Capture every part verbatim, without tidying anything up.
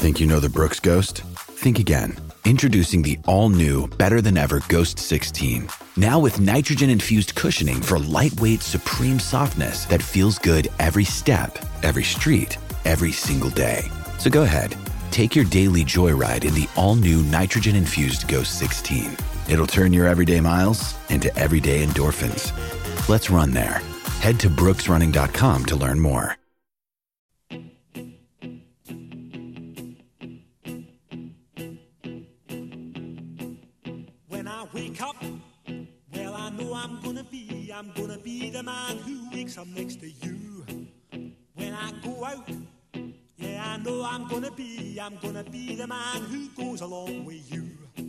Think you know the Brooks Ghost? Think again. Introducing the all-new, better-than-ever Ghost sixteen. Now with nitrogen-infused cushioning for lightweight, supreme softness that feels good every step, every street, every single day. So go ahead, take your daily joyride in the all-new nitrogen-infused Ghost sixteen. It'll turn your everyday miles into everyday endorphins. Let's run there. Head to brooks running dot com to learn more. When I wake up, well, I know I'm gonna be, I'm gonna be the man who wakes up next to you. When I go out, yeah, I know I'm gonna be, I'm gonna be the man who goes along with you.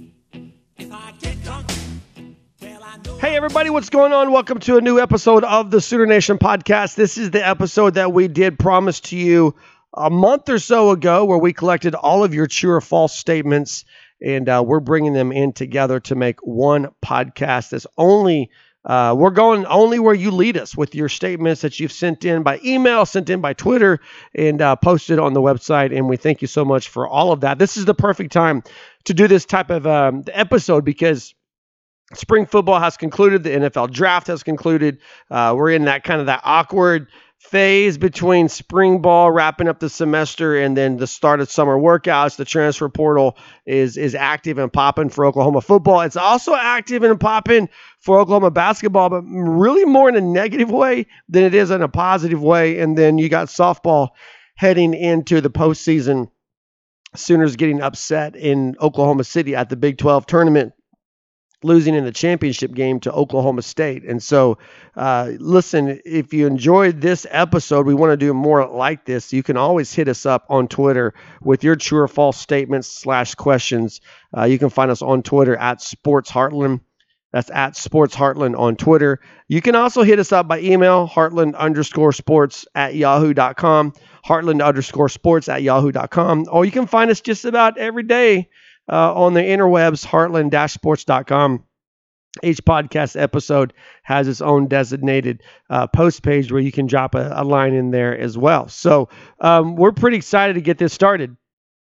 If I get drunk, well, I know. Hey everybody, what's going on? Welcome to a new episode of the Sooner Nation podcast. This is the episode that we did promise to you a month or so ago, where we collected all of your true or false statements, and uh, we're bringing them in together to make one podcast that's only, uh, we're going only where you lead us with your statements that you've sent in by email, sent in by Twitter, and uh, posted on the website. And we thank you so much for all of that. This is the perfect time to do this type of um, episode because spring football has concluded. The N F L draft has concluded. Uh, we're in that kind of that awkward phase between spring ball wrapping up the semester and then the start of summer workouts. The transfer portal is is active and popping for Oklahoma football. It's also active and popping for Oklahoma basketball, but really more in a negative way than it is in a positive way. And then you got softball heading into the postseason. Sooners getting upset in Oklahoma City at the Big twelve tournament, losing in the championship game to Oklahoma State. And so, uh, listen, if you enjoyed this episode, we want to do more like this. You can always hit us up on Twitter with your true or false statements slash questions. Uh, you can find us on Twitter at Sports Heartland. That's at Sports Heartland on Twitter. You can also hit us up by email, heartland underscore sports at yahoo dot com, heartland underscore sports at yahoo dot com. Or you can find us just about every day Uh, on the interwebs, heartland dash sports dot com. Each podcast episode has its own designated uh, post page where you can drop a, a line in there as well. So um, we're pretty excited to get this started.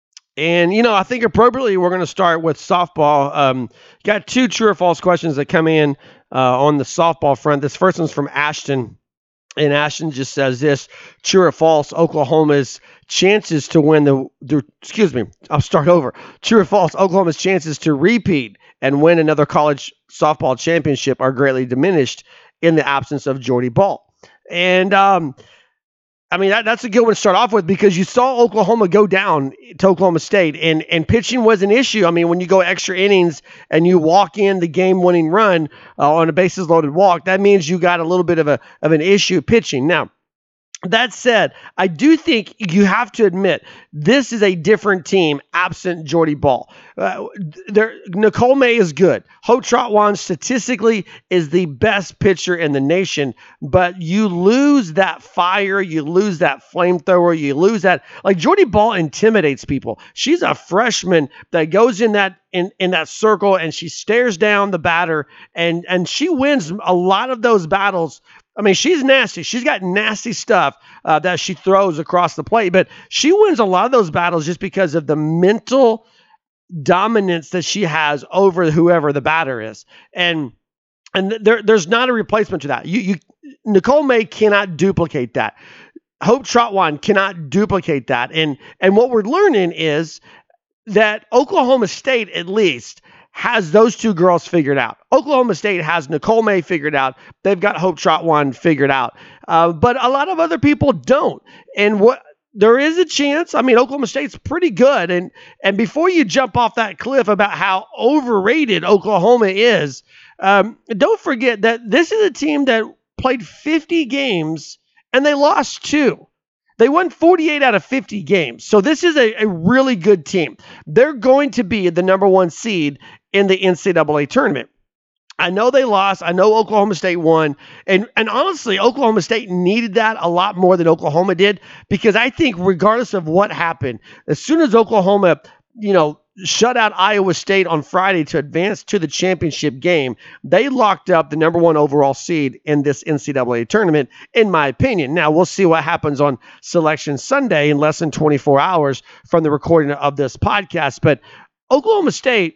And, you know, I think appropriately we're going to start with softball. Um, got two true or false questions that come in uh, on the softball front. This first one's from Ashton. And Ashton just says this: true or false, Oklahoma's chances to win the, the, excuse me, I'll start over. True or false, Oklahoma's chances to repeat and win another college softball championship are greatly diminished in the absence of Jordy Ball. And, um, I mean, that, that's a good one to start off with because you saw Oklahoma go down to Oklahoma State, and, and pitching was an issue. I mean, when you go extra innings and you walk in the game-winning run uh, on a bases-loaded walk, that means you got a little bit of a of an issue pitching. Now, that said, I do think you have to admit this is a different team absent Jordy Ball. Uh, there, Nicole May is good. Hope Trotwan statistically is the best pitcher in the nation, but you lose that fire, you lose that flamethrower, you lose that. Like Jordy Ball intimidates people. She's a freshman that goes in that in, in that circle and she stares down the batter and and she wins a lot of those battles. I mean, she's nasty. She's got nasty stuff uh, that she throws across the plate, but she wins a lot of those battles just because of the mental dominance that she has over whoever the batter is. And and there there's not a replacement to that. You you Nicole May cannot duplicate that. Hope Trotwan cannot duplicate that. And and what we're learning is that Oklahoma State, at least, has those two girls figured out. Oklahoma State has Nicole May figured out. They've got Hope Trotwan figured out. Uh, but a lot of other people don't. And what there is a chance. I mean, Oklahoma State's pretty good. And, and before you jump off that cliff about how overrated Oklahoma is, um, don't forget that this is a team that played fifty games and they lost two. They won forty-eight out of fifty games. So this is a, a really good team. They're going to be the number one seed in the N C double A tournament. I know they lost. I know Oklahoma State won. And, and honestly, Oklahoma State needed that a lot more than Oklahoma did, because I think regardless of what happened, as soon as Oklahoma, you know, shut out Iowa State on Friday to advance to the championship game. They locked up the number one overall seed in this N C double A tournament, in my opinion. Now, we'll see what happens on Selection Sunday in less than twenty-four hours from the recording of this podcast. But Oklahoma State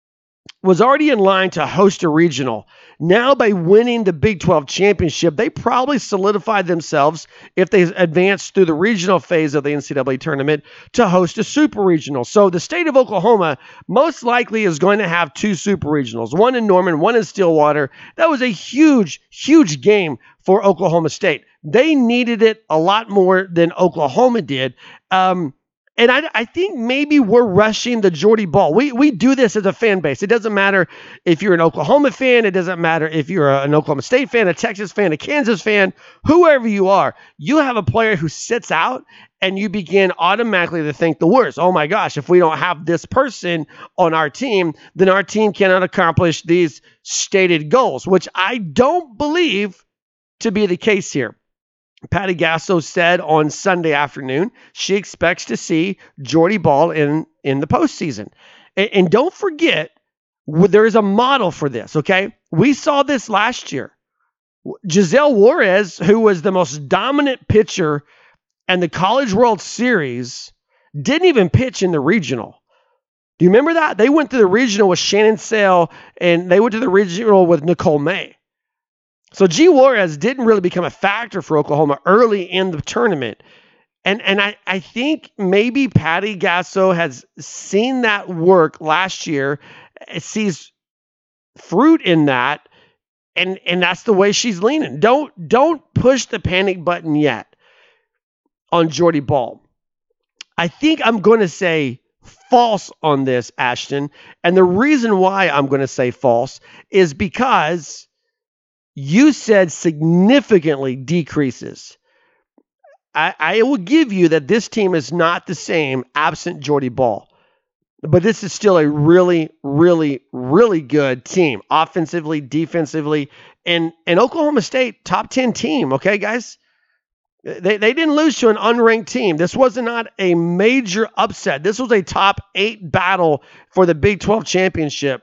was already in line to host a regional. Now, by winning the Big twelve championship, they probably solidified themselves, if they advance through the regional phase of the N C double A tournament, to host a super regional. So the state of Oklahoma most likely is going to have two super regionals, one in Norman, one in Stillwater. That was a huge, huge game for Oklahoma State. They needed it a lot more than Oklahoma did. Um, And I, I think maybe we're rushing the Jordy Ball. We we do this as a fan base. It doesn't matter if you're an Oklahoma fan. It doesn't matter if you're a, an Oklahoma State fan, a Texas fan, a Kansas fan, whoever you are. You have a player who sits out and you begin automatically to think the worst. Oh my gosh, if we don't have this person on our team, then our team cannot accomplish these stated goals, which I don't believe to be the case here. Patty Gasso said on Sunday afternoon she expects to see Jordy Ball in, in the postseason. And, and don't forget, there is a model for this, okay? We saw this last year. Giselle Juarez, who was the most dominant pitcher in the College World Series, didn't even pitch in the regional. Do you remember that? They went to the regional with Shannon Sale, and they went to the regional with Nicole May. So G. Juarez didn't really become a factor for Oklahoma early in the tournament. And and I, I think maybe Patty Gasso has seen that work last year, sees fruit in that, and, and that's the way she's leaning. Don't, don't push the panic button yet on Jordy Ball. I think I'm going to say false on this, Ashton. And the reason why I'm going to say false is because you said significantly decreases. I, I will give you that this team is not the same absent Jordy Ball. But this is still a really, really, really good team. Offensively, defensively. And, and Oklahoma State, top ten team. Okay, guys? They, they didn't lose to an unranked team. This was not a major upset. This was a top eight battle for the Big twelve championship.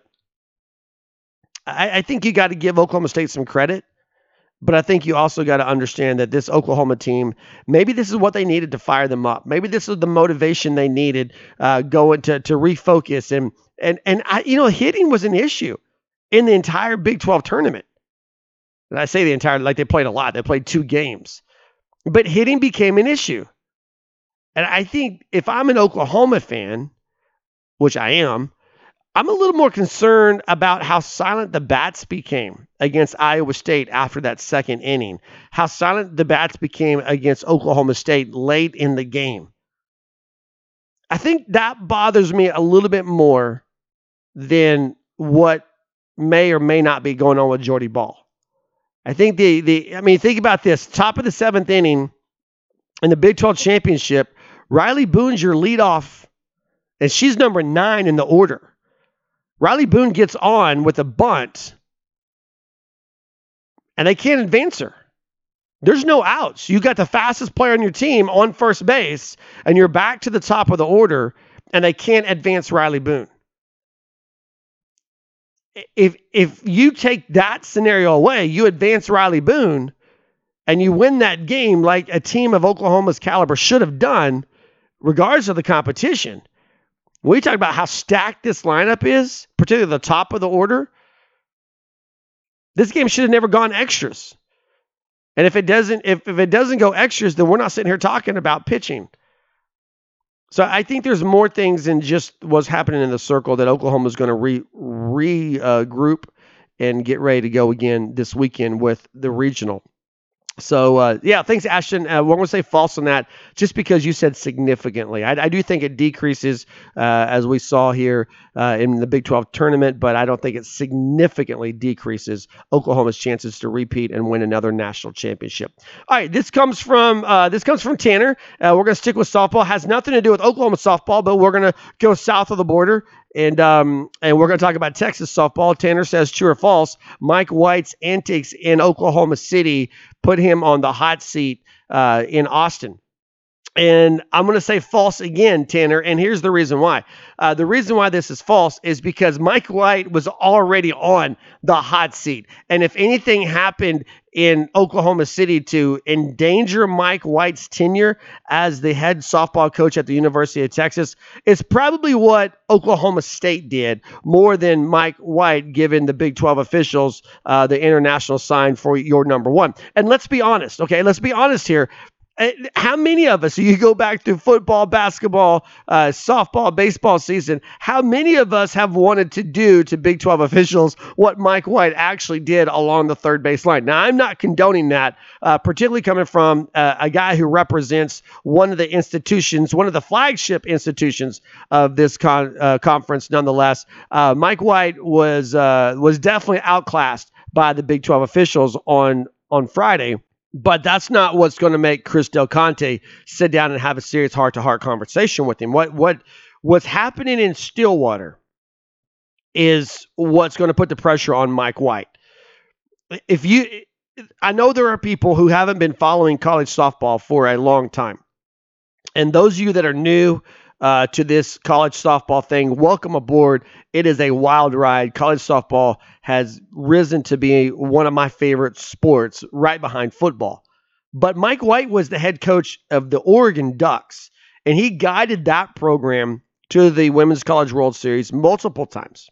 I, I think you got to give Oklahoma State some credit, but I think you also got to understand that this Oklahoma team, maybe this is what they needed to fire them up. Maybe this is the motivation they needed uh, going to to refocus. And and and I, you know, hitting was an issue in the entire Big twelve tournament. And I say the entire, like they played a lot. They played two games, but hitting became an issue. And I think if I'm an Oklahoma fan, which I am, I'm a little more concerned about how silent the bats became against Iowa State after that second inning, how silent the bats became against Oklahoma State late in the game. I think that bothers me a little bit more than what may or may not be going on with Jordy Ball. I think the, the I mean, think about this. Top of the seventh inning in the Big twelve championship, Riley Boone's your leadoff, and she's number nine in the order. Riley Boone gets on with a bunt, and they can't advance her. There's no outs. You got the fastest player on your team on first base, and you're back to the top of the order, and they can't advance Riley Boone. If if you take that scenario away, you advance Riley Boone, and you win that game like a team of Oklahoma's caliber should have done, regardless of the competition. When we talk about how stacked this lineup is, particularly the top of the order, this game should have never gone extras. And if it doesn't, if, if it doesn't go extras, then we're not sitting here talking about pitching. So I think there's more things than just what's happening in the circle that Oklahoma is going to re regroup and get ready to go again this weekend with the regional. So, uh, yeah, thanks, Ashton. Uh, we're going to say false on that just because you said significantly. I, I do think it decreases uh, as we saw here uh, in the Big twelve tournament, but I don't think it significantly decreases Oklahoma's chances to repeat and win another national championship. All right, this comes from uh, this comes from Tanner. Uh, we're going to stick with softball. Has nothing to do with Oklahoma softball, but we're going to go south of the border. And um, and we're going to talk about Texas softball. Tanner says, true or false, Mike White's antics in Oklahoma City put him on the hot seat uh, in Austin. And I'm going to say false again, Tanner. And here's the reason why. Uh, the reason why this is false is because Mike White was already on the hot seat. And if anything happened in Oklahoma City to endanger Mike White's tenure as the head softball coach at the University of Texas, it's probably what Oklahoma State did more than Mike White giving the Big twelve officials uh, the international sign for your number one. And let's be honest, okay? Let's be honest here. How many of us, so you go back to football, basketball, uh, softball, baseball season, how many of us have wanted to do to Big twelve officials what Mike White actually did along the third base line? Now, I'm not condoning that, uh, particularly coming from uh, a guy who represents one of the institutions, one of the flagship institutions of this con- uh, conference nonetheless. Uh, Mike White was uh, was definitely outclassed by the Big twelve officials on, on Friday. But that's not what's going to make Chris Del Conte sit down and have a serious heart-to-heart conversation with him. What what what's happening in Stillwater is what's going to put the pressure on Mike White. If you, I know there are people who haven't been following college softball for a long time, and those of you that are new uh, to this college softball thing, welcome aboard. It is a wild ride. College softball has risen to be one of my favorite sports, right behind football. But Mike White was the head coach of the Oregon Ducks, and he guided that program to the Women's College World Series multiple times.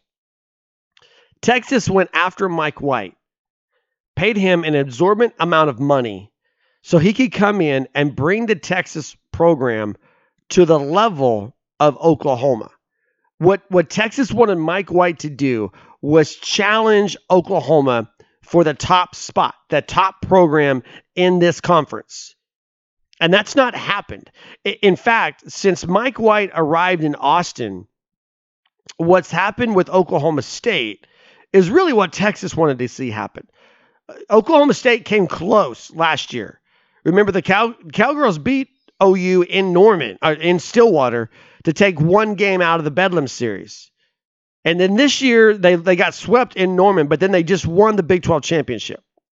Texas went after Mike White, paid him an exorbitant amount of money so he could come in and bring the Texas program to the level of Oklahoma. What what Texas wanted Mike White to do was challenge Oklahoma for the top spot, the top program in this conference. And that's not happened. In fact, since Mike White arrived in Austin, what's happened with Oklahoma State is really what Texas wanted to see happen. Oklahoma State came close last year. Remember, the Cow- Cowgirls beat O U in Norman, uh, in Stillwater, to take one game out of the Bedlam series. And then this year, they, they got swept in Norman, but then they just won the Big twelve championship.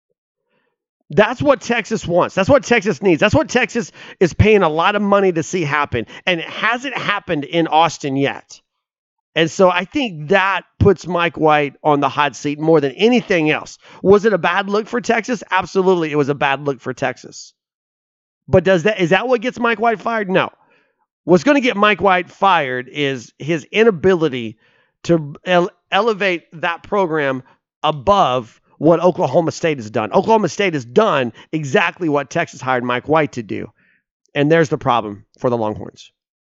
That's what Texas wants. That's what Texas needs. That's what Texas is paying a lot of money to see happen. And it hasn't happened in Austin yet. And so I think that puts Mike White on the hot seat more than anything else. Was it a bad look for Texas? Absolutely, it was a bad look for Texas. But does that is that what gets Mike White fired? No. What's going to get Mike White fired is his inability to ele- elevate that program above what Oklahoma State has done. Oklahoma State has done exactly what Texas hired Mike White to do. And there's the problem for the Longhorns.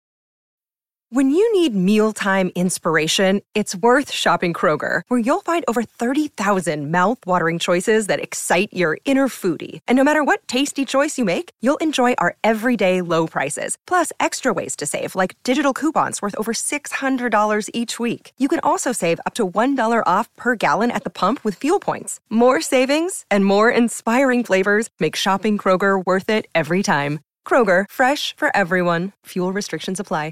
When you need mealtime inspiration, it's worth shopping Kroger, where you'll find over thirty thousand mouth-watering choices that excite your inner foodie. And no matter what tasty choice you make, you'll enjoy our everyday low prices, plus extra ways to save, like digital coupons worth over six hundred dollars each week. You can also save up to one dollar off per gallon at the pump with fuel points. More savings and more inspiring flavors make shopping Kroger worth it every time. Kroger, fresh for everyone. Fuel restrictions apply.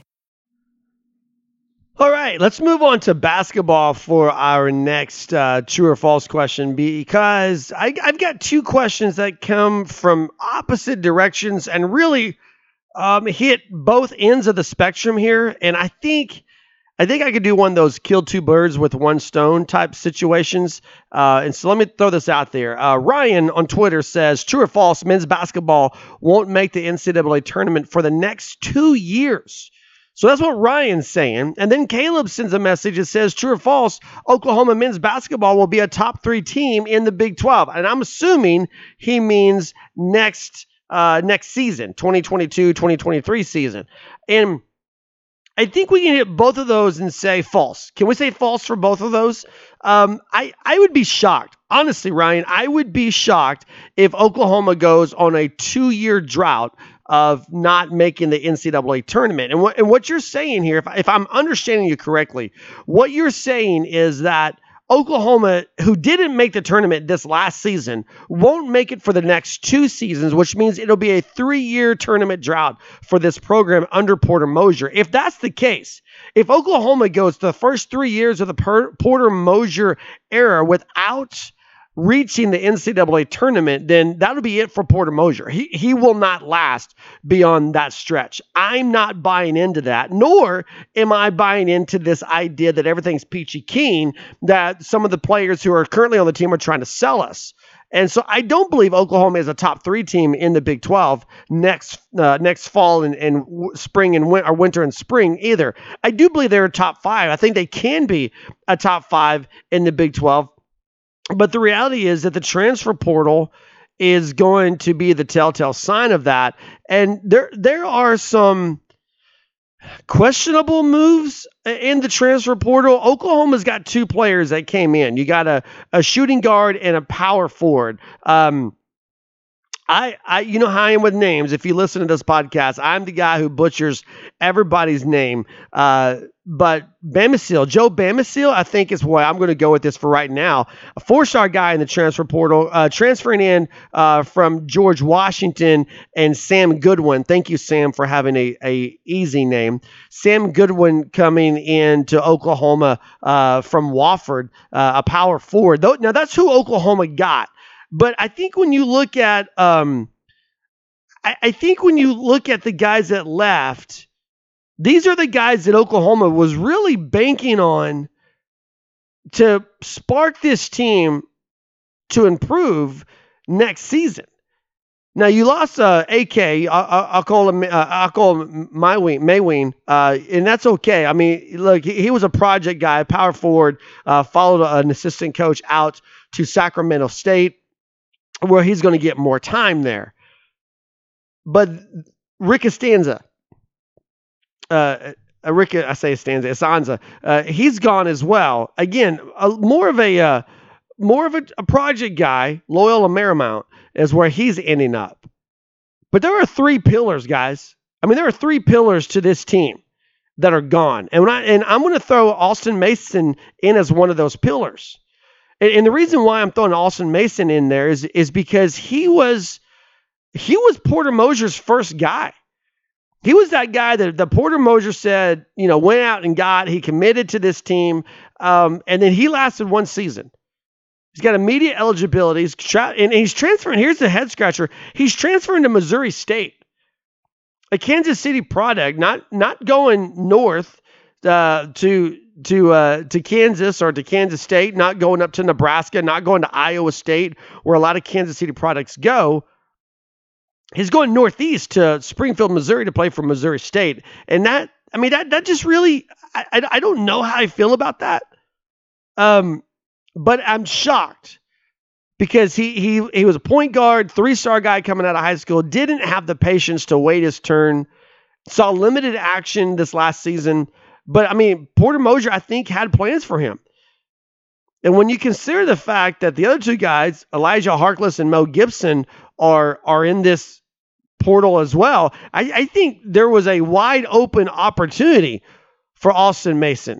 All right, let's move on to basketball for our next uh, true or false question, because I, I've got two questions that come from opposite directions and really um, hit both ends of the spectrum here. And I think I think I could do one of those kill two birds with one stone type situations. Uh, and so let me throw this out there. Uh, Ryan on Twitter says, true or false, men's basketball won't make the N C double A tournament for the next two years. So that's what Ryan's saying. And then Caleb sends a message that says, true or false, Oklahoma men's basketball will be a top three team in the Big twelve. And I'm assuming he means next uh, next season, twenty twenty-two twenty twenty-three season. And I think we can hit both of those and say false. Can we say false for both of those? Um, I, I would be shocked. Honestly, Ryan, I would be shocked if Oklahoma goes on a two-year drought of not making the N C double A tournament. And what, and what you're saying here, if, if I'm understanding you correctly, what you're saying is that Oklahoma, who didn't make the tournament this last season, won't make it for the next two seasons, which means it'll be a three-year tournament drought for this program under Porter Moser. If that's the case, if Oklahoma goes the first three years of the per- Porter Moser era without reaching the N C double A tournament, then that'll be it for Porter Moser. He he will not last beyond that stretch. I'm not buying into that, nor am I buying into this idea that everything's peachy keen, that some of the players who are currently on the team are trying to sell us. And so I don't believe Oklahoma is a top three team in the Big twelve next uh, next fall and, and spring and win- or winter and spring either. I do believe they're a top five. I think they can be a top five in the Big twelve. But the reality is that the transfer portal is going to be the telltale sign of that. And there there are some questionable moves in the transfer portal. Oklahoma's got two players that came in. You got a, a shooting guard and a power forward. Um, I, I, you know how I am with names. If you listen to this podcast, I'm the guy who butchers everybody's name. Uh, but Bamisile, Joe Bamisile, I think is why I'm going to go with this for right now. A four-star guy in the transfer portal, uh, transferring in uh, from George Washington and Sam Goodwin. Thank you, Sam, for having a, a easy name. Sam Goodwin coming into Oklahoma uh, from Wofford, uh, a power forward. Now, that's who Oklahoma got. But I think when you look at, um, I, I think when you look at the guys that left, these are the guys that Oklahoma was really banking on to spark this team to improve next season. Now you lost uh, A K. I, I, I'll call him. Uh, I'll call him Mayween, Mayween, uh, and that's okay. I mean, look, he, he was a project guy, power forward. Uh, followed an assistant coach out to Sacramento State, where he's going to get more time there. But Rick Estanza, uh, Rick, I say Estanza, Esanza, uh, he's gone as well. Again, a, more of a uh, more of a, a project guy. Loyola Marymount is where he's ending up. But there are three pillars, guys. I mean, there are three pillars to this team that are gone, and when I and I'm going to throw Alston Mason in as one of those pillars. And the reason why I'm throwing Alston Mason in there is, is because he was he was Porter Moser's first guy. He was that guy that the Porter Moser said, you know, went out and got. He committed to this team, um, and then he lasted one season. He's got immediate eligibility. He's tra- and he's transferring. Here's the head scratcher. He's transferring to Missouri State, a Kansas City product, not not going north uh, to. to uh, to Kansas or to Kansas State, not going up to Nebraska, not going to Iowa State, where a lot of Kansas City products go. He's going northeast to Springfield, Missouri to play for Missouri State. And that, I mean, that that just really, I, I, I don't know how I feel about that. Um, but I'm shocked because he he he was a point guard, three-star guy coming out of high school, didn't have the patience to wait his turn, saw limited action this last season. But, I mean, Porter Moser, I think, had plans for him. And when you consider the fact that the other two guys, Elijah Harkless and Mo Gibson, are are in this portal as well, I, I think there was a wide open opportunity for Alston Mason.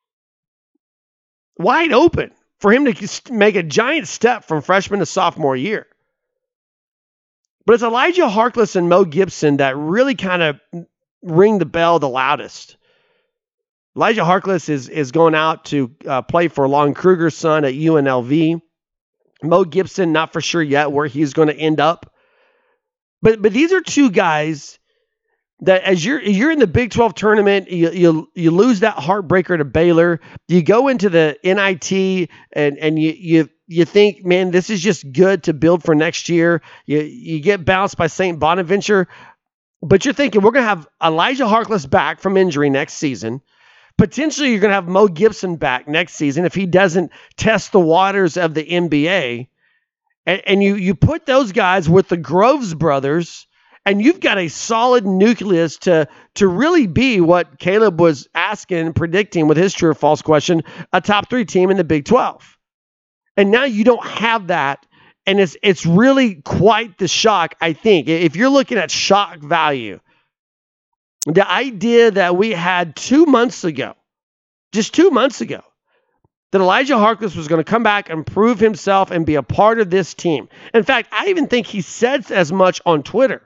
Wide open for him to make a giant step from freshman to sophomore year. But it's Elijah Harkless and Mo Gibson that really kind of ring the bell the loudest. Elijah Harkless is, is going out to uh, play for Lon Kruger's son at U N L V. Mo Gibson, not for sure yet where he's going to end up. But but these are two guys that as you're you're in the Big twelve tournament, you you, you lose that heartbreaker to Baylor. You go into the N I T and, and you you you think, man, this is just good to build for next year. You you get bounced by Saint Bonaventure. But you're thinking we're going to have Elijah Harkless back from injury next season. Potentially, you're going to have Mo Gibson back next season if he doesn't test the waters of the N B A. And, and you you put those guys with the Groves brothers, and you've got a solid nucleus to, to really be what Caleb was asking and predicting with his true or false question, a top three team in the Big twelve. And now you don't have that, and it's it's really quite the shock, I think. If you're looking at shock value, the idea that we had two months ago, just two months ago, that Elijah Harkless was going to come back and prove himself and be a part of this team. In fact, I even think he said as much on Twitter.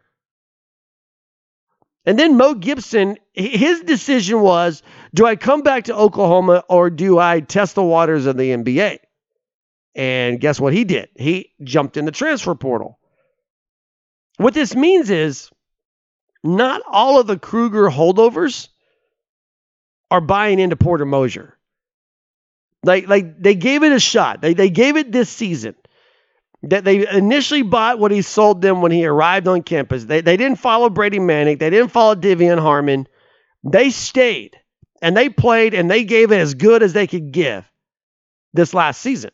And then Mo Gibson, his decision was, do I come back to Oklahoma or do I test the waters of the N B A? And guess what he did? He jumped in the transfer portal. What this means is not all of the Kruger holdovers are buying into Porter Moser. Like, like they gave it a shot. They, they gave it this season. That they initially bought what he sold them when he arrived on campus. They, they didn't follow Brady Manick. They didn't follow Devion Harmon. They stayed, and they played, and they gave it as good as they could give this last season.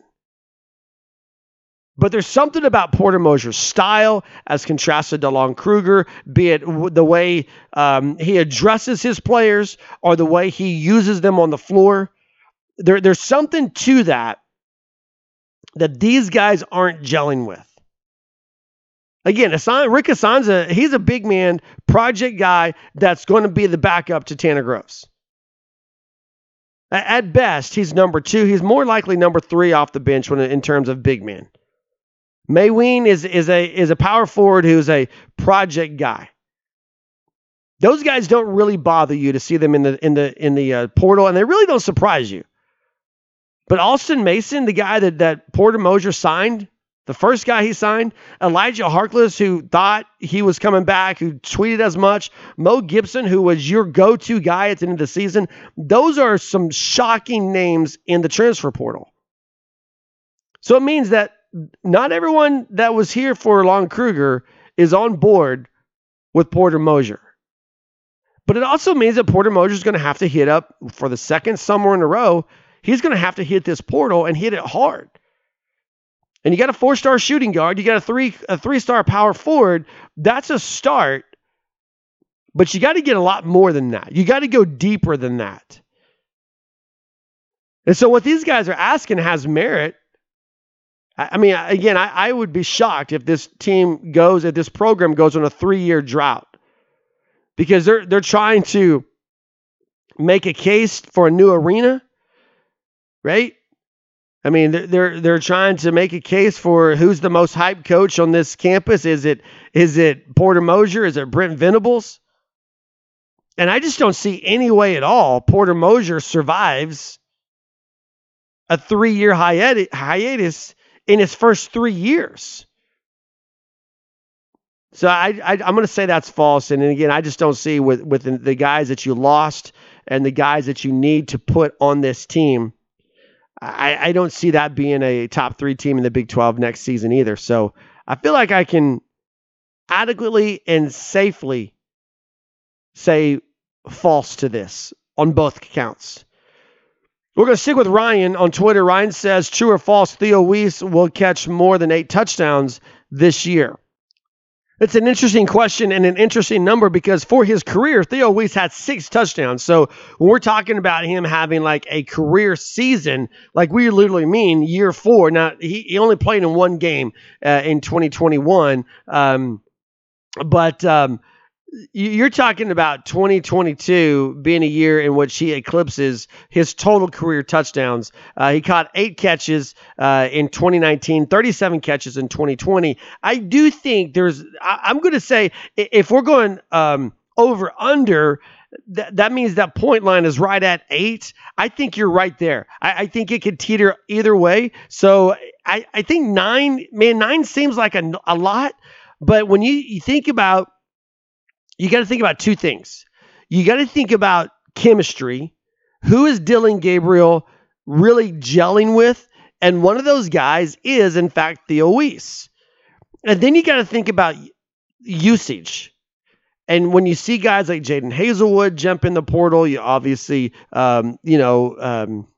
But there's something about Porter Moser's style as contrasted to Lon Kruger, be it the way um, he addresses his players or the way he uses them on the floor. There, there's something to that that these guys aren't gelling with. Again, Asan, Rick Asanza, he's a big man, project guy that's going to be the backup to Tanner Groves. At best, he's number two. He's more likely number three off the bench when in terms of big man. Mayween is is a is a power forward who's a project guy. Those guys don't really bother you to see them in the in the in the uh, portal, and they really don't surprise you. But Alston Mason, the guy that that Porter Moser signed, the first guy he signed, Elijah Harkless, who thought he was coming back, who tweeted as much, Mo Gibson, who was your go-to guy at the end of the season. Those are some shocking names in the transfer portal. So it means that not everyone that was here for Lon Kruger is on board with Porter Moser. But it also means that Porter Moser is going to have to hit up for the second summer in a row. He's going to have to hit this portal and hit it hard. And you got a four-star shooting guard. You got a three a three-star power forward. That's a start. But you got to get a lot more than that. You got to go deeper than that. And so what these guys are asking has merit. I mean, again, I, I would be shocked if this team goes, if this program goes on a three-year drought, because they're they're trying to make a case for a new arena, right? I mean, they're they're, they're trying to make a case for who's the most hyped coach on this campus. Is it is it Porter Moser? Is it Brent Venables? And I just don't see any way at all Porter Moser survives a three-year hiatus. hiatus in his first three years. So I, I, I'm going to say that's false. And again, I just don't see with, with the, the guys that you lost and the guys that you need to put on this team, I, I don't see that being a top three team in the Big twelve next season either. So I feel like I can adequately and safely say false to this on both counts. We're going to stick with Ryan on Twitter. Ryan says, true or false, Theo Weiss will catch more than eight touchdowns this year. It's an interesting question and an interesting number because for his career, Theo Weiss had six touchdowns. So when we're talking about him having like a career season, like we literally mean year four. Now, he, he only played in one game uh, in twenty twenty-one. Um, but um, you're talking about twenty twenty-two being a year in which he eclipses his total career touchdowns. Uh, he caught eight catches uh, in twenty nineteen, thirty-seven catches in twenty twenty. I do think there's, I, I'm going to say, if we're going um, over under, th- that means that point line is right at eight. I think you're right there. I, I think it could teeter either way. So I, I think nine, man, nine seems like a, a lot. But when you, you think about, you got to think about two things. You got to think about chemistry. Who is Dylan Gabriel really gelling with? And one of those guys is, in fact, Theo Weiss. And then you got to think about usage. And when you see guys like Jaden Hazelwood jump in the portal, you obviously, um, you know, um,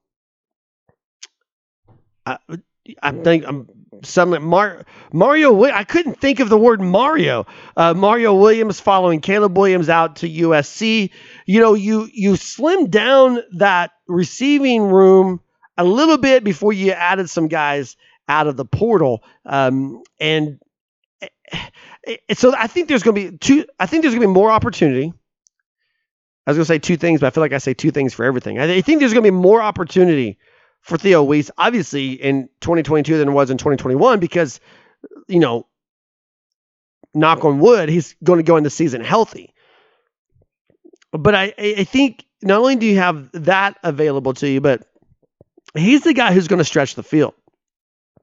I, I think I'm suddenly Mar- Mario. I couldn't think of the word Mario. Uh, Mario Williams following Caleb Williams out to U S C. You know, you you slimmed down that receiving room a little bit before you added some guys out of the portal, um, and so I think there's going to be two. I think there's going to be more opportunity. I was going to say two things, but I feel like I say two things for everything. I think there's going to be more opportunity for Theo Weiss, obviously, in twenty twenty-two than it was in twenty twenty-one because, you know, knock on wood, he's going to go in the season healthy. But I, I think not only do you have that available to you, but he's the guy who's going to stretch the field.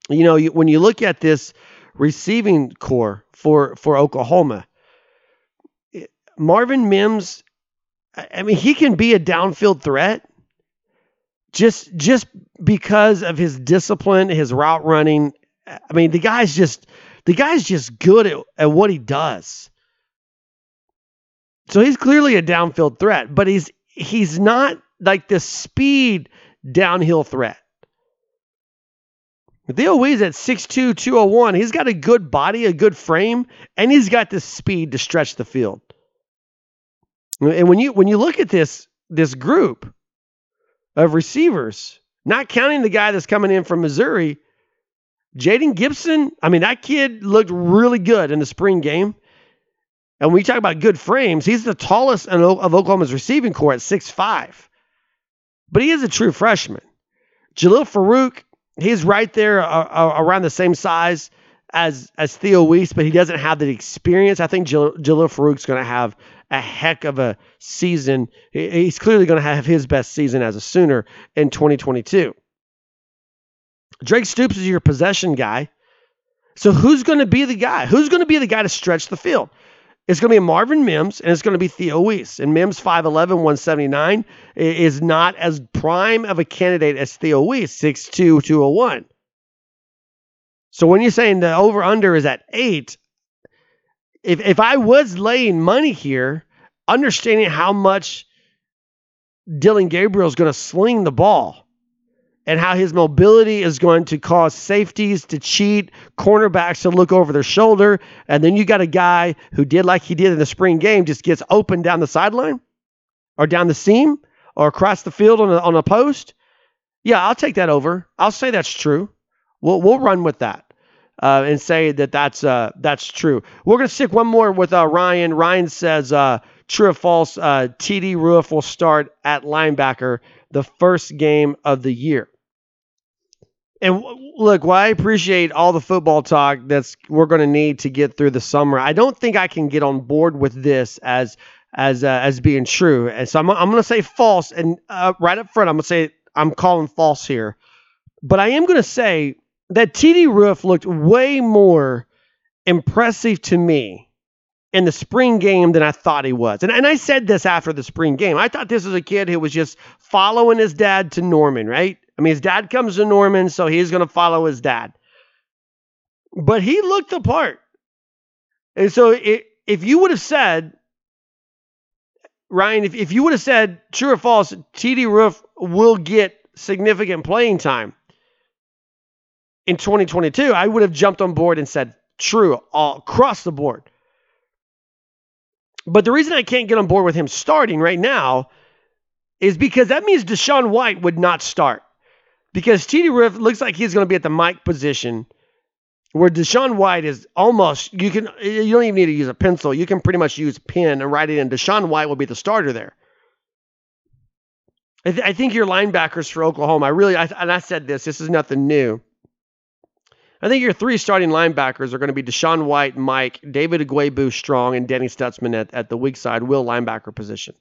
You know, you, when you look at this receiving core for, for Oklahoma, Marvin Mims, I mean, he can be a downfield threat just just because of his discipline, his route running. I mean, the guy's just the guy's just good at, at what he does. So he's clearly a downfield threat, but he's he's not like the speed downhill threat. Theo Wease at six two, two oh one, he's got a good body, a good frame, and he's got the speed to stretch the field. And when you when you look at this this group of receivers, not counting the guy that's coming in from Missouri, Jaden Gibson, I mean, that kid looked really good in the spring game. And when you talk about good frames, he's the tallest of Oklahoma's receiving core at six five. But he is a true freshman. Jalil Farouk, he's right there uh, around the same size as, as Theo Wease, but he doesn't have the experience. I think Jalil, Jalil Farouk's going to have a heck of a season. He's clearly going to have his best season as a Sooner in twenty twenty-two. Drake Stoops is your possession guy. So who's going to be the guy? Who's going to be the guy to stretch the field? It's going to be Marvin Mims, and it's going to be Theo Wease. And Mims, five eleven, one seventy-nine, is not as prime of a candidate as Theo Wease, six two, two oh one. So when you're saying the over-under is at eight, if if I was laying money here, understanding how much Dillon Gabriel is going to sling the ball and how his mobility is going to cause safeties to cheat, cornerbacks to look over their shoulder, and then you got a guy who did like he did in the spring game, just gets open down the sideline or down the seam or across the field on a, on a post. Yeah, I'll take that over. I'll say that's true. We'll we'll run with that. Uh, and say that that's uh, that's true. We're going to stick one more with uh, Ryan. Ryan says, uh, true or false, uh, T D Roof will start at linebacker the first game of the year. And w- look, well, I appreciate all the football talk that's we're going to need to get through the summer. I don't think I can get on board with this as as uh, as being true. And so I'm, I'm going to say false. And uh, right up front, I'm going to say I'm calling false here. But I am going to say that T D Roof looked way more impressive to me in the spring game than I thought he was. And, and I said this after the spring game. I thought this was a kid who was just following his dad to Norman, right? I mean, his dad comes to Norman, so he's going to follow his dad. But he looked the part. And so it, if you would have said, Ryan, if, if you would have said, true or false, T D Roof will get significant playing time in twenty twenty-two, I would have jumped on board and said true all across the board. But the reason I can't get on board with him starting right now is because that means Deshaun White would not start. Because T D Roof looks like he's going to be at the Mike position, where Deshaun White is almost, you can you don't even need to use a pencil. You can pretty much use a pen and write it in. Deshaun White will be the starter there. I, th- I think your linebackers for Oklahoma, I really, I, and I said this, this is nothing new. I think your three starting linebackers are going to be Deshaun White, Mike, David Ugwebu Strong, and Denny Stutzman at, at the weak side will linebacker position.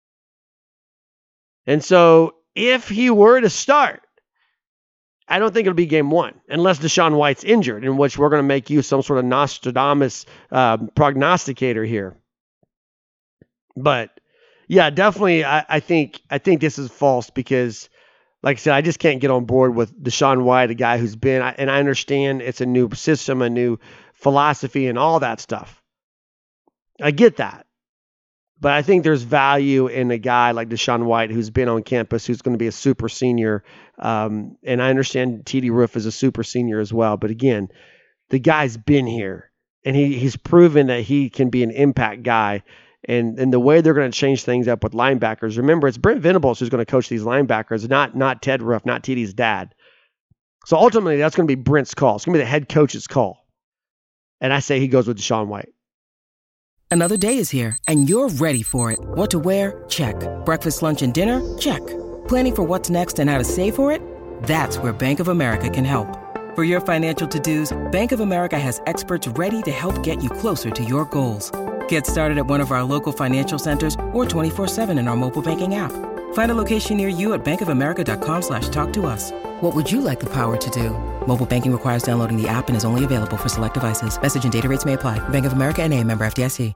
And so if he were to start, I don't think it'll be game one, unless Deshaun White's injured, in which we're going to make you some sort of Nostradamus uh, prognosticator here. But yeah, definitely, I, I think I think this is false because, like I said, I just can't get on board with Deshaun White, a guy who's been, and I understand it's a new system, a new philosophy, and all that stuff. I get that. But I think there's value in a guy like Deshaun White who's been on campus, who's going to be a super senior. Um, and I understand T D Roof is a super senior as well. But again, the guy's been here, and he he's proven that he can be an impact guy. And and the way they're going to change things up with linebackers, remember, it's Brent Venables who's going to coach these linebackers, not not Ted Roof, not T D's dad. So ultimately, that's going to be Brent's call. It's going to be the head coach's call. And I say he goes with Deshaun White. Another day is here, and you're ready for it. What to wear? Check. Breakfast, lunch, and dinner? Check. Planning for what's next and how to save for it? That's where Bank of America can help. For your financial to-dos, Bank of America has experts ready to help get you closer to your goals. Get started at one of our local financial centers or twenty-four seven in our mobile banking app. Find a location near you at bankofamerica.com slash talk to us. What would you like the power to do? Mobile banking requires downloading the app and is only available for select devices. Message and data rates may apply. Bank of America N A, member F D I C.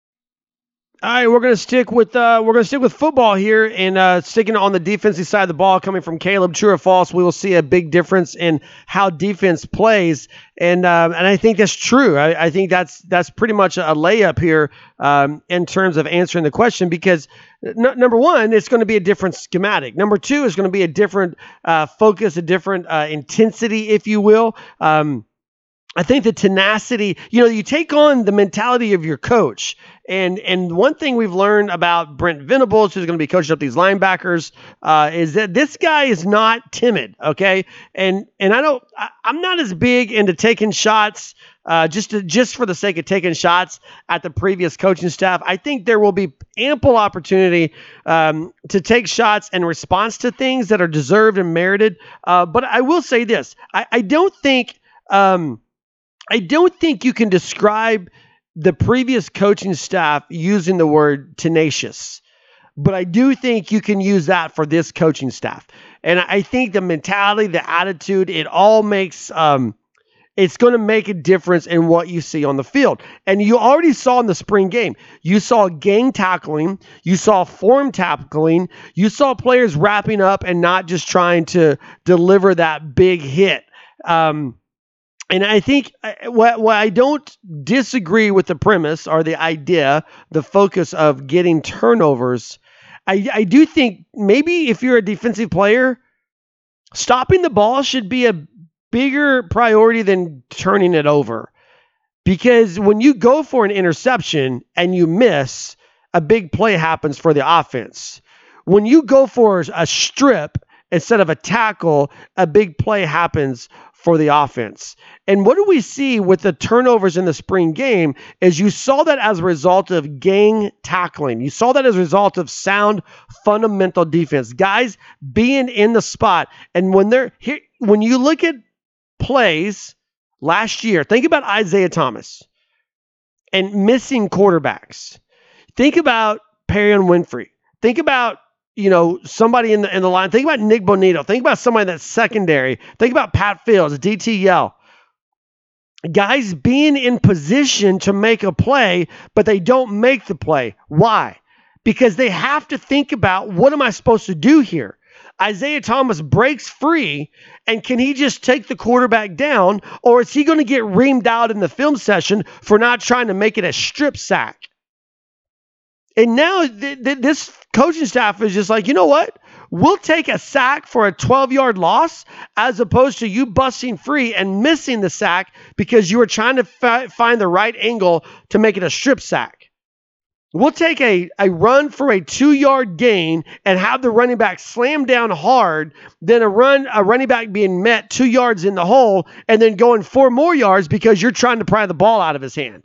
All right, we're gonna stick with uh, we're gonna stick with football here, and uh, sticking on the defensive side of the ball, coming from Caleb. True or false? We will see a big difference in how defense plays, and uh, and I think that's true. I, I think that's that's pretty much a layup here um, in terms of answering the question, because n- number one, it's going to be a different schematic. Number two, is going to be a different uh, focus, a different uh, intensity, if you will. Um, I think the tenacity, you know, you take on the mentality of your coach. And and one thing we've learned about Brent Venables, who's going to be coaching up these linebackers, uh, is that this guy is not timid, okay? And and I don't, I, I'm not as big into taking shots uh, just to, just for the sake of taking shots at the previous coaching staff. I think there will be ample opportunity um, to take shots in response to things that are deserved and merited. Uh, but I will say this, I, I don't think... Um, I don't think you can describe the previous coaching staff using the word tenacious, but I do think you can use that for this coaching staff. And I think the mentality, the attitude, it all makes, um, it's going to make a difference in what you see on the field. And you already saw in the spring game, you saw gang tackling, you saw form tackling, you saw players wrapping up and not just trying to deliver that big hit. Um, And I think what, what I don't disagree with the premise or the idea, the focus of getting turnovers. I, I do think maybe if you're a defensive player, stopping the ball should be a bigger priority than turning it over. Because when you go for an interception and you miss, a big play happens for the offense. When you go for a strip instead of a tackle, a big play happens for the offense. And what do we see with the turnovers in the spring game is you saw that as a result of gang tackling. You saw that as a result of sound fundamental defense. Guys being in the spot. And when they're here, when you look at plays last year, think about Isaiah Thomas and missing quarterbacks. Think about Perion Winfrey. Think about you know, somebody in the in the line. Think about Nick Bonito. Think about somebody that's secondary. Think about Pat Fields, D T Yell. Guys being in position to make a play, but they don't make the play. Why? Because they have to think about, what am I supposed to do here? Isaiah Thomas breaks free, and can he just take the quarterback down, or is he going to get reamed out in the film session for not trying to make it a strip sack? And now th- th- this coaching staff is just like, you know what? We'll take a sack for a twelve-yard loss as opposed to you busting free and missing the sack because you were trying to fi- find the right angle to make it a strip sack. We'll take a, a run for a two-yard gain and have the running back slam down hard, then a run a running back being met two yards in the hole and then going four more yards because you're trying to pry the ball out of his hand.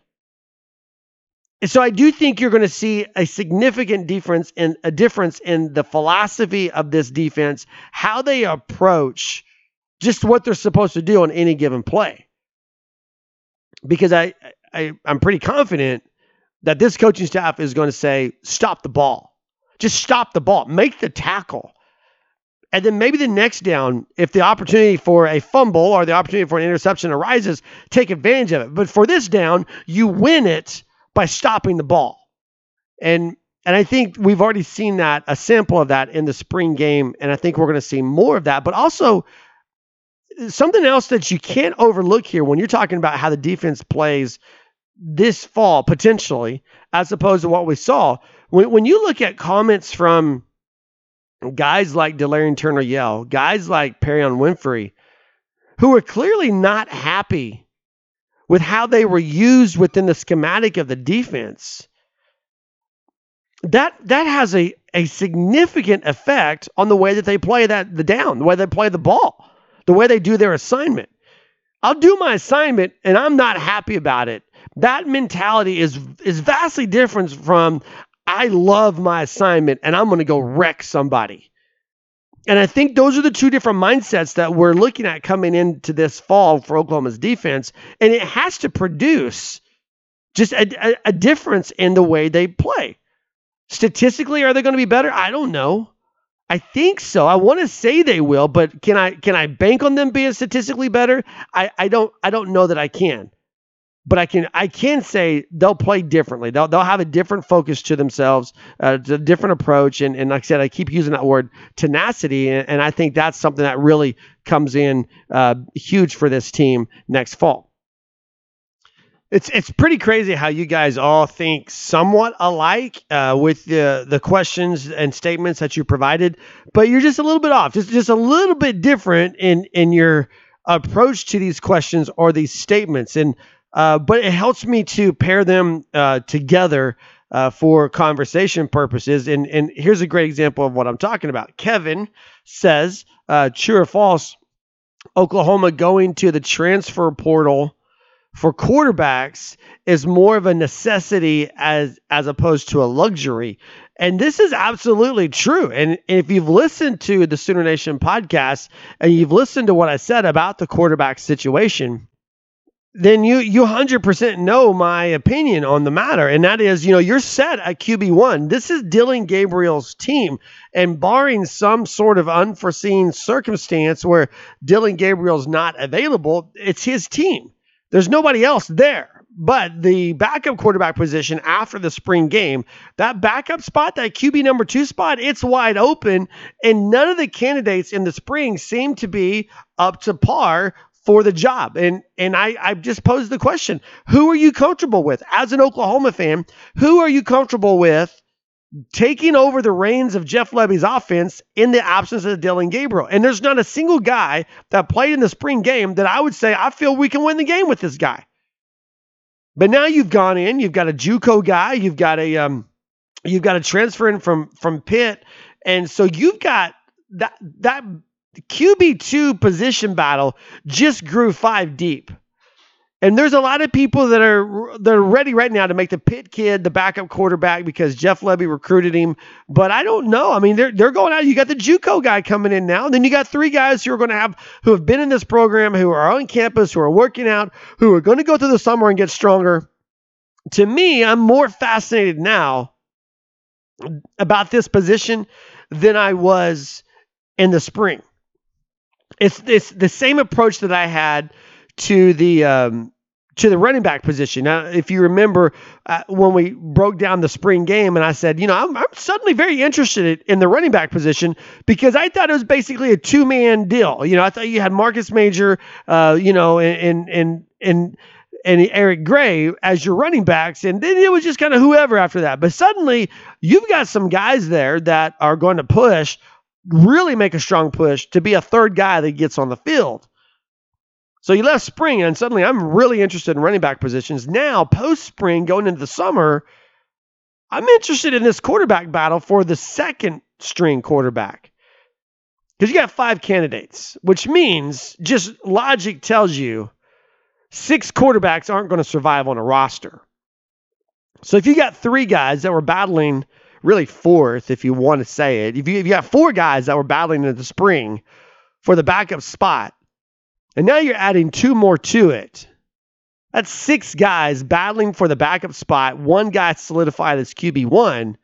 And so I do think you're going to see a significant difference in a difference in the philosophy of this defense, how they approach just what they're supposed to do on any given play. Because I, I I'm pretty confident that this coaching staff is going to say, stop the ball. Just stop the ball. Make the tackle. And then maybe the next down, if the opportunity for a fumble or the opportunity for an interception arises, take advantage of it. But for this down, you win it by stopping the ball. And and I think we've already seen that, a sample of that in the spring game, and I think we're going to see more of that. But also, something else that you can't overlook here when you're talking about how the defense plays this fall, potentially, as opposed to what we saw. When, when you look at comments from guys like Delarian Turner-Yell, guys like Perion Winfrey, who are clearly not happy with how they were used within the schematic of the defense, that that has a, a significant effect on the way that they play that the down, the way they play the ball, the way they do their assignment. I'll do my assignment and I'm not happy about it. That mentality is is vastly different from, I love my assignment and I'm going to go wreck somebody. And I think those are the two different mindsets that we're looking at coming into this fall for Oklahoma's defense. And it has to produce Just a, a, a difference in the way they play. Statistically, are they going to be better? I don't know. I think so. I want to say they will, but can I can I bank on them being statistically better? I, I don't I don't know that I can. But I can I can say they'll play differently. They'll they'll have a different focus to themselves, uh, a different approach, and and like I said, I keep using that word tenacity, and, and I think that's something that really comes in uh, huge for this team next fall. It's it's pretty crazy how you guys all think somewhat alike uh, with the the questions and statements that you provided, but you're just a little bit off, just just a little bit different in in your approach to these questions or these statements, and. Uh, but it helps me to pair them uh, together uh, for conversation purposes. And, and here's a great example of what I'm talking about. Kevin says, uh, true or false, Oklahoma going to the transfer portal for quarterbacks is more of a necessity as, as opposed to a luxury. And this is absolutely true. And if you've listened to the Sooner Nation podcast and you've listened to what I said about the quarterback situation, then you you one hundred percent know my opinion on the matter. And that is, you know, you're set at Q B one. This is Dillon Gabriel's team. And barring some sort of unforeseen circumstance where Dillon Gabriel's not available, it's his team. There's nobody else there. But the backup quarterback position after the spring game, that backup spot, that Q B number two spot, it's wide open. And none of the candidates in the spring seem to be up to par for the job. And and I, I just posed the question, who are you comfortable with? As an Oklahoma fan, who are you comfortable with taking over the reins of Jeff Lebby's offense in the absence of Dillon Gabriel? And there's not a single guy that played in the spring game that I would say, I feel we can win the game with this guy. But now you've gone in, you've got a JUCO guy, you've got a um, you've got a transfer in from, from Pitt. And so you've got that that the Q B two position battle just grew five deep. And there's a lot of people that are that are ready right now to make the Pitt kid the backup quarterback because Jeff Lebby recruited him. But I don't know. I mean, they're they're going out. You got the JUCO guy coming in now. And then you got three guys who are going to have who have been in this program, who are on campus, who are working out, who are going to go through the summer and get stronger. To me, I'm more fascinated now about this position than I was in the spring. It's it's the same approach that I had to the um, to the running back position. Now, if you remember uh, when we broke down the spring game, and I said, you know, I'm, I'm suddenly very interested in the running back position because I thought it was basically a two man deal. You know, I thought you had Marcus Major, uh, you know, and and and and Eric Gray as your running backs, and then it was just kind of whoever after that. But suddenly, you've got some guys there that are going to push. Really make a strong push to be a third guy that gets on the field. So you left spring and suddenly I'm really interested in running back positions. Now, post-spring, going into the summer, I'm interested in this quarterback battle for the second string quarterback. Because you got five candidates, which means just logic tells you six quarterbacks aren't going to survive on a roster. So if you got three guys that were battling really fourth, if you want to say it. If you, if you got four guys that were battling in the spring for the backup spot, and now you're adding two more to it, that's six guys battling for the backup spot, one guy solidified as Q B one.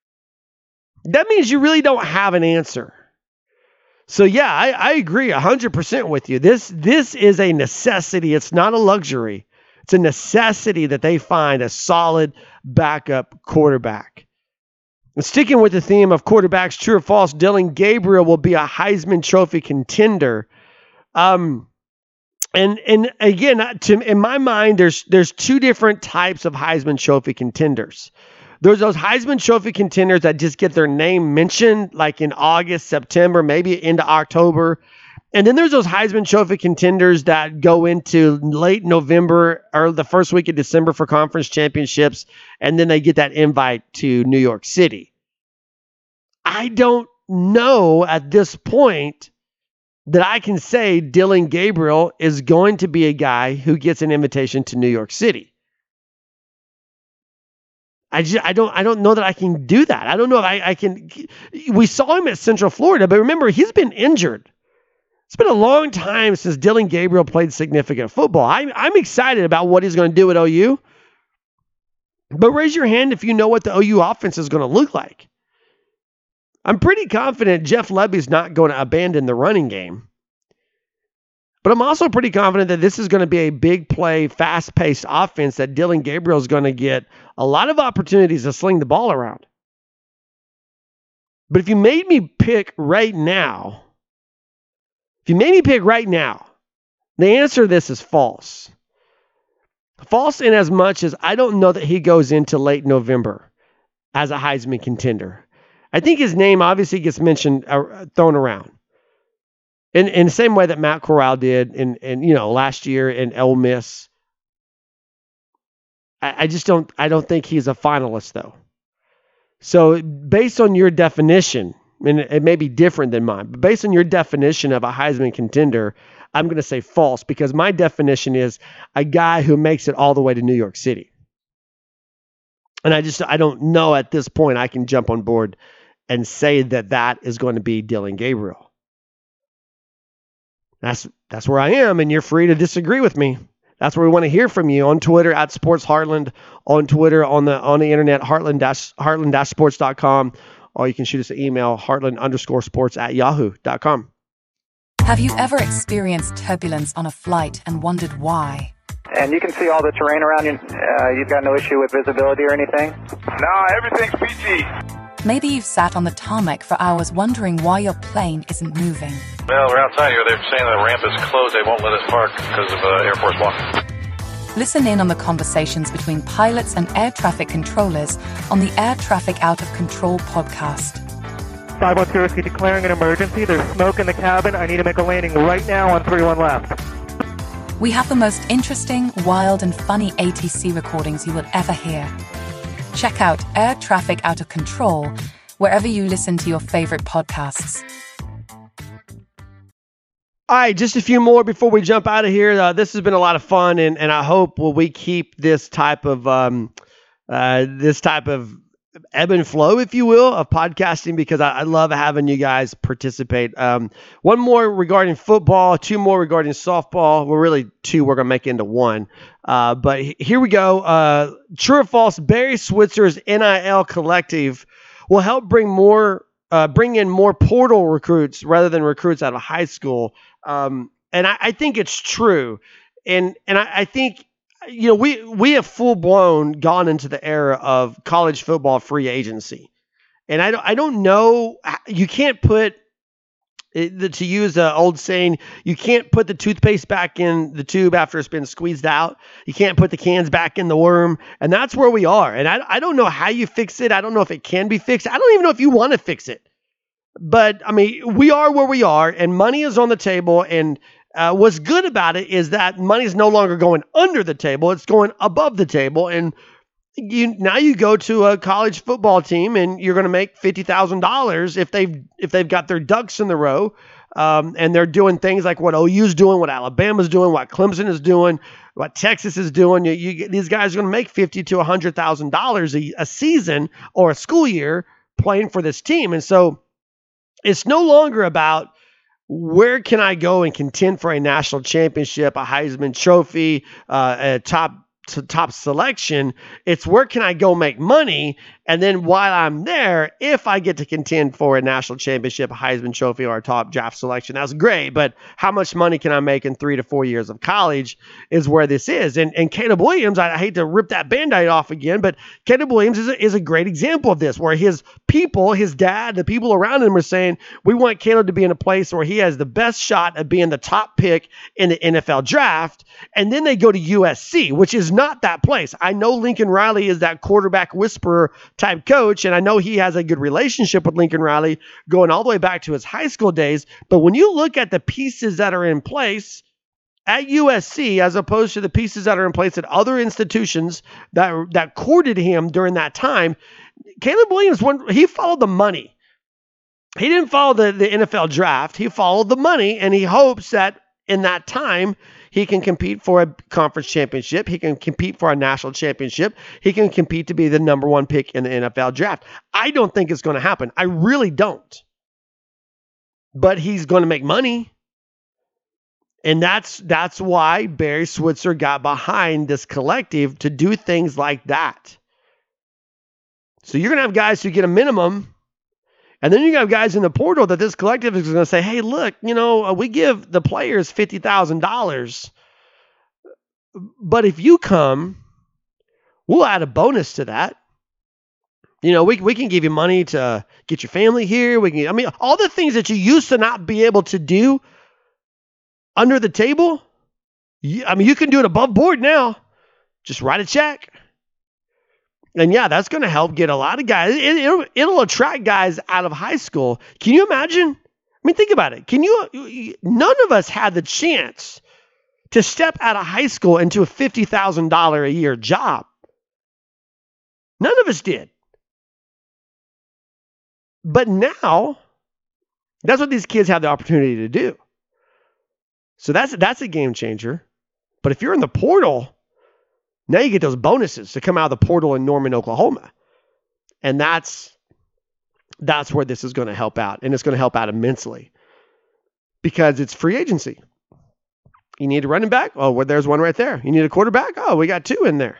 That means you really don't have an answer. So yeah, I, I agree one hundred percent with you. This, this is a necessity. It's not a luxury. It's a necessity that they find a solid backup quarterback. And sticking with the theme of quarterbacks, true or false, Dillon Gabriel will be a Heisman Trophy contender. Um, and and again, to, in my mind, there's there's two different types of Heisman Trophy contenders. There's those Heisman Trophy contenders that just get their name mentioned, like in August, September, maybe into October. And then there's those Heisman Trophy contenders that go into late November or the first week of December for conference championships, and then they get that invite to New York City. I don't know at this point that I can say Dillon Gabriel is going to be a guy who gets an invitation to New York City. I just, I don't I don't know that I can do that. I don't know if I, I can. We saw him at Central Florida, but remember, he's been injured. It's been a long time since Dillon Gabriel played significant football. I, I'm excited about what he's going to do at O U. But raise your hand if you know what the O U offense is going to look like. I'm pretty confident Jeff Lebby's not going to abandon the running game. But I'm also pretty confident that this is going to be a big play, fast-paced offense that Dillon Gabriel is going to get a lot of opportunities to sling the ball around. But if you made me pick right now, if you made me pick right now, the answer to this is false. False in as much as I don't know that he goes into late November as a Heisman contender. I think his name obviously gets mentioned, uh, thrown around. In, in the same way that Matt Corral did in, in you know, last year in Ole Miss. I, I just don't, I don't think he's a finalist though. So based on your definition, and it may be different than mine, but based on your definition of a Heisman contender, I'm going to say false because my definition is a guy who makes it all the way to New York City. And I just, I don't know at this point I can jump on board and say that that is going to be Dillon Gabriel. That's that's where I am, and you're free to disagree with me. That's where we want to hear from you on Twitter at Sports Heartland, on Twitter, on the on the internet, heartland heartland sports dot com, or you can shoot us an email, heartland underscore sports at yahoo dot com. Have you ever experienced turbulence on a flight and wondered why? And you can see all the terrain around you. Uh, you've got no issue with visibility or anything? No, everything's P G. Maybe you've sat on the tarmac for hours wondering why your plane isn't moving. Well, we're outside here. They're saying the ramp is closed. They won't let us park because of uh, Air Force One. Listen in on the conversations between pilots and air traffic controllers on the Air Traffic Out of Control podcast. five one zero, declaring an emergency. There's smoke in the cabin. I need to make a landing right now on three one left. We have the most interesting, wild, and funny A T C recordings you will ever hear. Check out Air Traffic Out of Control wherever you listen to your favorite podcasts. All right, just a few more before we jump out of here. Uh, this has been a lot of fun, and, and I hope will we keep this type of um, uh, this type of ebb and flow, if you will, of podcasting, because I, I love having you guys participate. Um, one more regarding football, two more regarding softball. Well, really two we're going to make into one. Uh, but here we go. Uh, true or false, Barry Switzer's N I L collective will help bring more, uh, bring in more portal recruits rather than recruits out of high school. Um, and I, I think it's true. And, and I, I think, you know, we, we have full blown gone into the era of college football free agency. And I don't, I don't know, you can't put it, to use an old saying, you can't put the toothpaste back in the tube after it's been squeezed out. You can't put the cans back in the worm. And that's where we are. And I, I don't know how you fix it. I don't know if it can be fixed. I don't even know if you want to fix it. But I mean, we are where we are, and money is on the table. And uh, what's good about it is that money is no longer going under the table. It's going above the table. And you now you go to a college football team and you're going to make fifty thousand dollars if they've if they've got their ducks in the row, um, and they're doing things like what O U's doing, what Alabama's doing, what Clemson is doing, what Texas is doing. You, you these guys are going to make fifty to a hundred thousand dollars a season or a school year playing for this team, and so it's no longer about where can I go and contend for a national championship, a Heisman Trophy, uh, a top. to top selection. It's where can I go make money? And then while I'm there, if I get to contend for a national championship, a Heisman Trophy, or a top draft selection, that's great. But how much money can I make in three to four years of college is where this is. And and Caleb Williams, I, I hate to rip that Band-Aid off again, but Caleb Williams is a, is a great example of this, where his people, his dad, the people around him are saying, we want Caleb to be in a place where he has the best shot at being the top pick in the N F L draft. And then they go to U S C, which is not that place. I know Lincoln Riley is that quarterback whisperer type coach, and I know he has a good relationship with Lincoln Riley going all the way back to his high school days. But when you look at the pieces that are in place at U S C, as opposed to the pieces that are in place at other institutions that that courted him during that time, Caleb Williams, when he followed the money. He didn't follow the, the N F L draft. He followed the money, and he hopes that in that time, he can compete for a conference championship. He can compete for a national championship. He can compete to be the number one pick in the N F L draft. I don't think it's going to happen. I really don't. But he's going to make money. And that's that's why Barry Switzer got behind this collective to do things like that. So you're going to have guys who get a minimum, and then you have guys in the portal that this collective is going to say, hey, look, you know, we give the players fifty thousand dollars, but if you come, we'll add a bonus to that. You know, we we can give you money to get your family here. We can, I mean, all the things that you used to not be able to do under the table, you, I mean, you can do it above board now. Just write a check. And yeah, that's going to help get a lot of guys. It, it'll, it'll attract guys out of high school. Can you imagine? I mean, think about it. Can you, none of us had the chance to step out of high school into a fifty thousand dollars a year job. None of us did. But now, that's what these kids have the opportunity to do. So that's that's a game changer. But if you're in the portal, now you get those bonuses to come out of the portal in Norman, Oklahoma. And that's that's where this is going to help out. And it's going to help out immensely. Because it's free agency. You need a running back? Oh, well, there's one right there. You need a quarterback? Oh, we got two in there.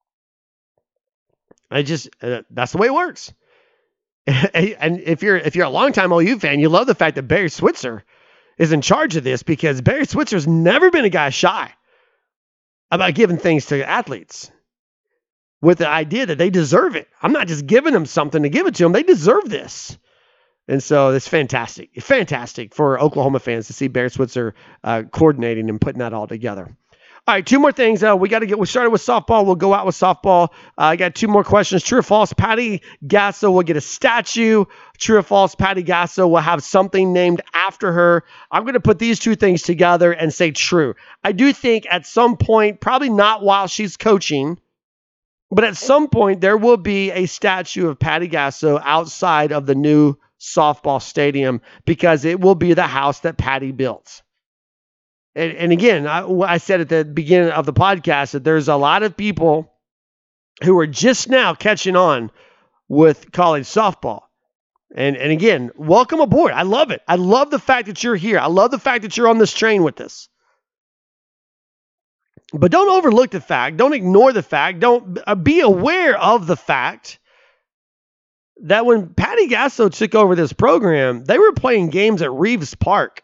I just uh, that's the way it works. And if you're if you're a longtime O U fan, you love the fact that Barry Switzer is in charge of this, because Barry Switzer's never been a guy shy about giving things to athletes with the idea that they deserve it. I'm not just giving them something to give it to them. They deserve this. And so it's fantastic. It's fantastic for Oklahoma fans to see Barry Switzer uh, coordinating and putting that all together. All right, two more things. Uh, we got to get, we started with softball. We'll go out with softball. Uh, I got two more questions. True or false, Patty Gasso will get a statue. True or false, Patty Gasso will have something named after her. I'm going to put these two things together and say true. I do think at some point, probably not while she's coaching, but at some point there will be a statue of Patty Gasso outside of the new softball stadium, because it will be the house that Patty built. And, and again, I, I said at the beginning of the podcast that there's a lot of people who are just now catching on with college softball. And, and again, welcome aboard. I love it. I love the fact that you're here. I love the fact that you're on this train with us. But don't overlook the fact. Don't ignore the fact. Don't uh, be aware of the fact that when Patty Gasso took over this program, they were playing games at Reeves Park.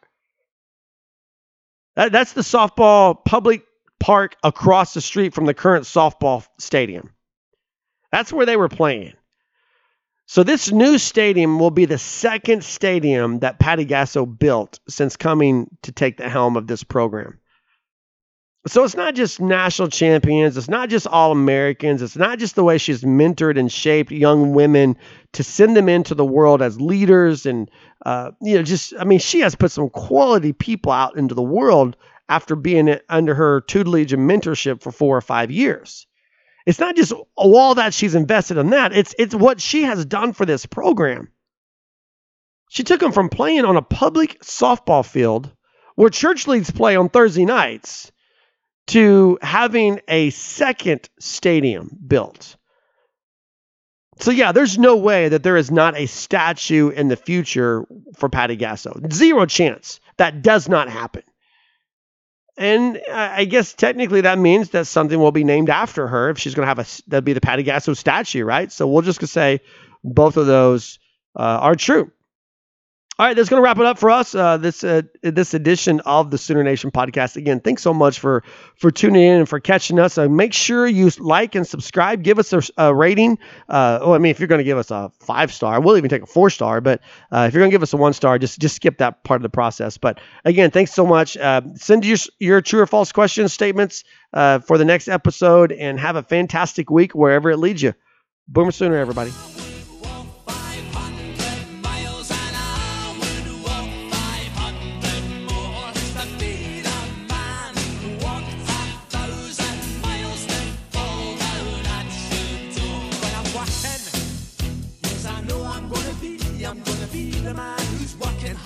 That, that's the softball public park across the street from the current softball stadium. That's where they were playing. So this new stadium will be the second stadium that Patty Gasso built since coming to take the helm of this program. So it's not just national champions. It's not just All-Americans. It's not just the way she's mentored and shaped young women to send them into the world as leaders. And, uh, you know, just, I mean, she has put some quality people out into the world after being under her tutelage and mentorship for four or five years. It's not just all that she's invested in that. It's, it's what she has done for this program. She took them from playing on a public softball field where church leagues play on Thursday nights to having a second stadium built. So yeah, there's no way that there is not a statue in the future for Patty Gasso. Zero chance. That does not happen. And I guess technically that means that something will be named after her if she's going to have a, that'd be the Patty Gasso statue, right? So we'll just say both of those uh, are true. All right, that's going to wrap it up for us, uh, this uh, this edition of the Sooner Nation podcast. Again, thanks so much for for tuning in and for catching us. Uh, make sure you like and subscribe. Give us a, a rating. Uh, oh, I mean, if you're going to give us a five-star, we'll even take a four-star. But uh, if you're going to give us a one-star, just, just skip that part of the process. But again, thanks so much. Uh, send your, your true or false questions, statements uh, for the next episode, and have a fantastic week wherever it leads you. Boomer Sooner, everybody. I'm gonna be the man who's walking